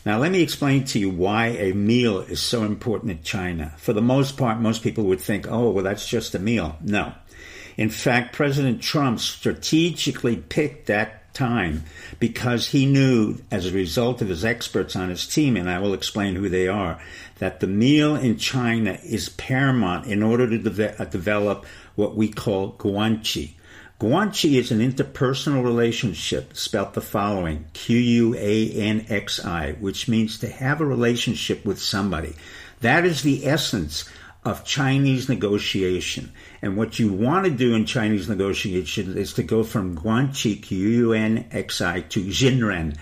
Now, let me explain to you why a meal is so important in China. For the most part, most people would think, oh, well, that's just a meal. No. In fact, President Trump strategically picked that time because he knew, as a result of his experts on his team, and I will explain who they are, that the meal in China is paramount in order to develop what we call guanxi. Guanxi is an interpersonal relationship, spelt the following, Quanxi, which means to have a relationship with somebody. That is the essence of Chinese negotiation. And what you want to do in Chinese negotiation is to go from guanxi, Qunxi, to Xinren,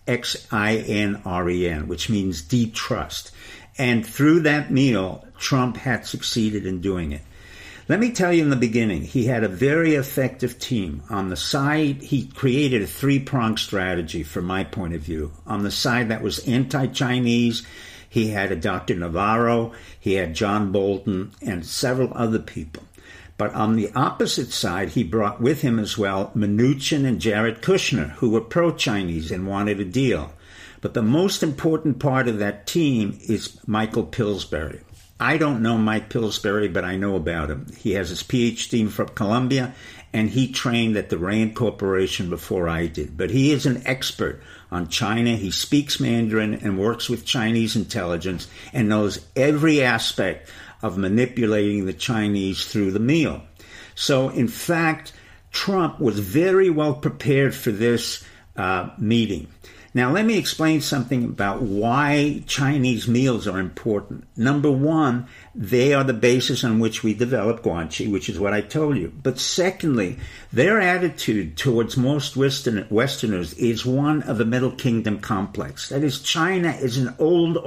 Xinren, which means deep trust. And through that meal, Trump had succeeded in doing it. Let me tell you in the beginning, he had a very effective team. On the side, he created a three-pronged strategy from my point of view. On the side that was anti-Chinese, he had a Dr. Navarro, he had John Bolton, and several other people. But on the opposite side, he brought with him as well Mnuchin and Jared Kushner, who were pro-Chinese and wanted a deal. But the most important part of that team is Michael Pillsbury. I don't know Mike Pillsbury, but I know about him. He has his PhD from Columbia, and he trained at the Rand Corporation before I did. But he is an expert on China. He speaks Mandarin and works with Chinese intelligence and knows every aspect of manipulating the Chinese through the meal. So, in fact, Trump was very well prepared for this meeting. Now, let me explain something about why Chinese meals are important. Number one, they are the basis on which we develop guanxi, which is what I told you. But secondly, their attitude towards most Westerners is one of the Middle Kingdom complex. That is, China is an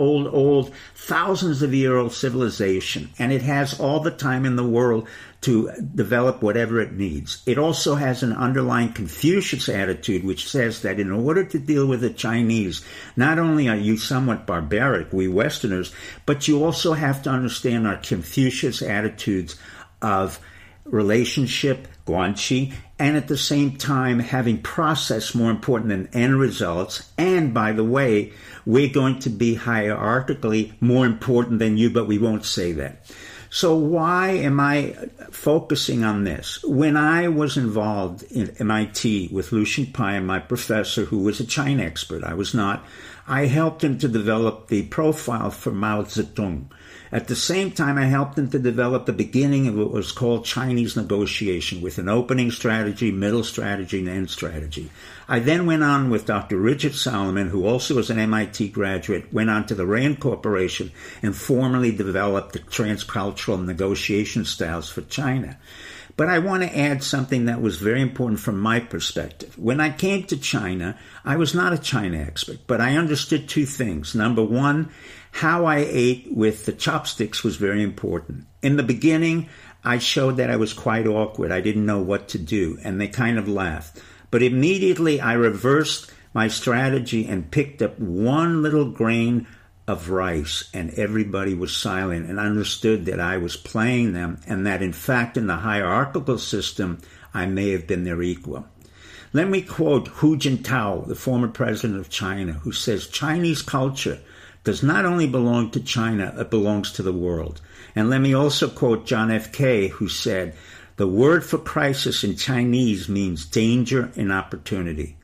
old, thousands of year old civilization, and it has all the time in the world to develop whatever it needs. It also has an underlying Confucius attitude, which says that in order to deal with the Chinese, not only are you somewhat barbaric, we Westerners, but you also have to understand our Confucius attitudes of relationship, guanxi, and at the same time having process more important than end results. And by the way, we're going to be hierarchically more important than you, but we won't say that. So why am I focusing on this? When I was involved in MIT with Lucian Paya, my professor, who was a China expert, I was not, I helped him to develop the profile for Mao Zedong. At the same time, I helped him to develop the beginning of what was called Chinese negotiation, with an opening strategy, middle strategy, and end strategy. I then went on with Dr. Richard Solomon, who also was an MIT graduate, went on to the Rand Corporation and formally developed the transcultural negotiation styles for China. But I want to add something that was very important from my perspective. When I came to China, I was not a China expert, but I understood two things. Number one, how I ate with the chopsticks was very important. In the beginning, I showed that I was quite awkward. I didn't know what to do, and they kind of laughed. But immediately I reversed my strategy and picked up one little grain of rice, and everybody was silent and understood that I was playing them, and that in fact in the hierarchical system I may have been their equal. Let me quote Hu Jintao, the former president of China, who says Chinese culture does not only belong to China, it belongs to the world. And let me also quote John F. K., who said, the word for crisis in Chinese means danger and opportunity.